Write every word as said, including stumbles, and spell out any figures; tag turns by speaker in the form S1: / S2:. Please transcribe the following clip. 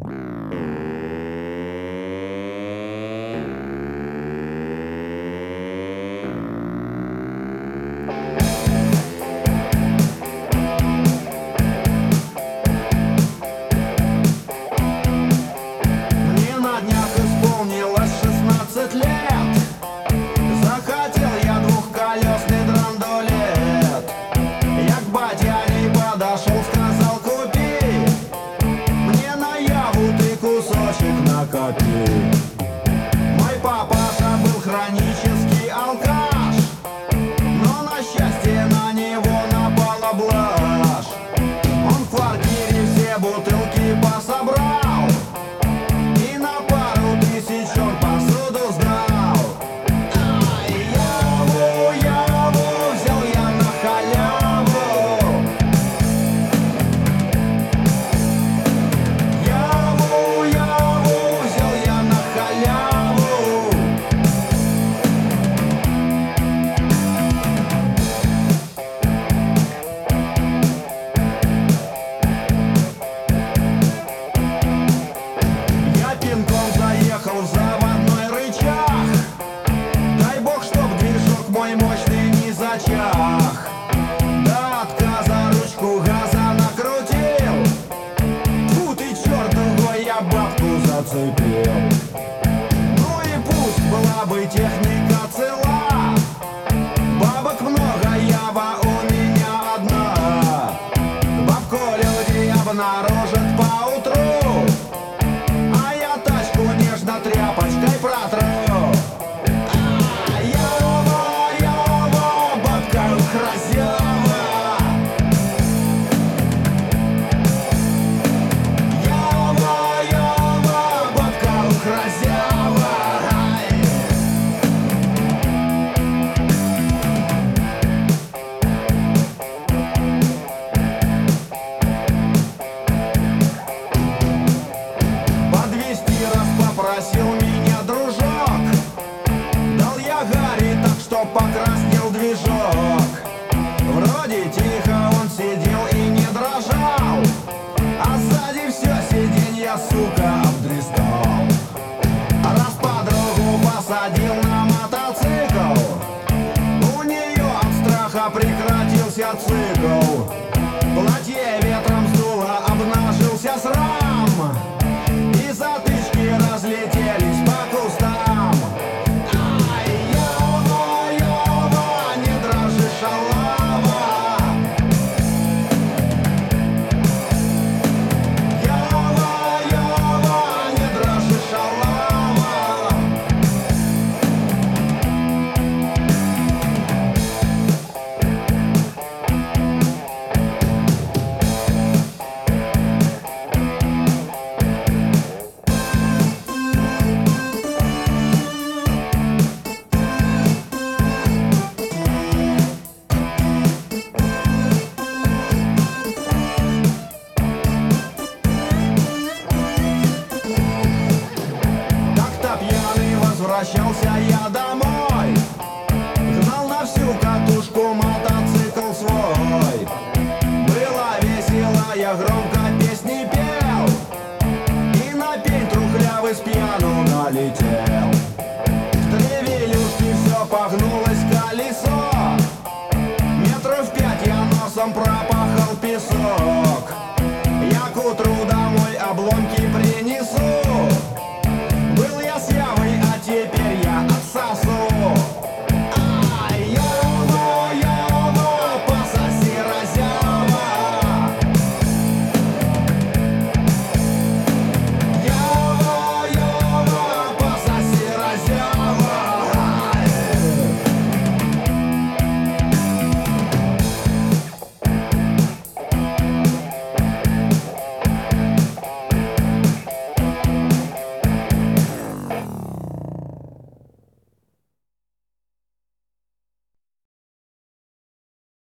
S1: Мне на днях исполнилось шестнадцать лет. Захотел я двухколесный драндулет. Я к батяне подошел, сказал: купи мне на яву ты кусочек накопи. Мой папаша был хронический алкаш, но на счастье на него напала блажь. Он в квартире все бутылки пособрал и на пару тысяч он посуду сдал. Ай, яву, яву взял я на халяву. Яву, яву взял я на халяву. Я пинком заехал в заводной рычаг. Дай бог, чтоб движок мой мощный не зачах. До отказа ручку газа накрутил. Тьфу ты, черт, другой я бабку зацепил. Ну и пусть была бы техника цела, бабок много, ява у меня одна. Бабку люди обнаружат поутру, а я тачку нежно тряпочкой протру. А, ява, ява, бабка хразява. Ява, ява, бабка хразява. Ай. Подвести раз попросил меня дружок. Дал я Гарри так, что покраснел движок. Вроде тихо он сидел и не дрожал, а сзади все сиденье, сука, обдристал. Раз подругу посадил на мотоцикл, у нее от страха прекратился цикл. Платье ветром сдуло, обнажился срам, и затычки разлетелись по кустам. Ай, ява, ява, не дрожи, шалава. Ява, ява, не дрожи, шалава. Как-то пьяный возвращался я домой, гнал на всю катушку мотоцикл свой. Было весело, я громко песни пел и на пень трухлявый с пьяну налетел.